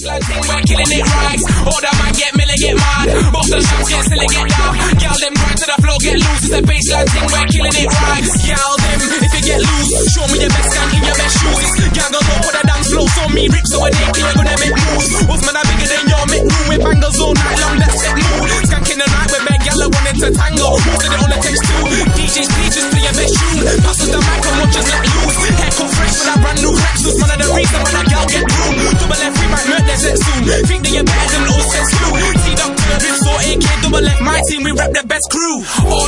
baseline thing, we're killing it right. All the man get milli, get mad. Both the shots get silly, get down. Y'all them grind to the floor, get loose. It's a baseline thing, we're killing it right. Y'all them, if you get loose, show me your best gang in your best shoes. Y'all go up for the dance floor, so me rich, so a dick, you're gonna make moves. What's man, I'm bigger than your make room with bangles all night long, that's set mood. Skanking the night with beg, y'all are wanting to tango. Most of it on the text too. DJs, please just play your best tune. Passes the mic and watch us let loose. Haircut fresh with that brand new cracks. Was one of the reason when that girl get room. Double F, we might murder that soon. Think that you're better than all sex crew. T-Duck to the rip, so AK, double F, my team, we rep the best crew.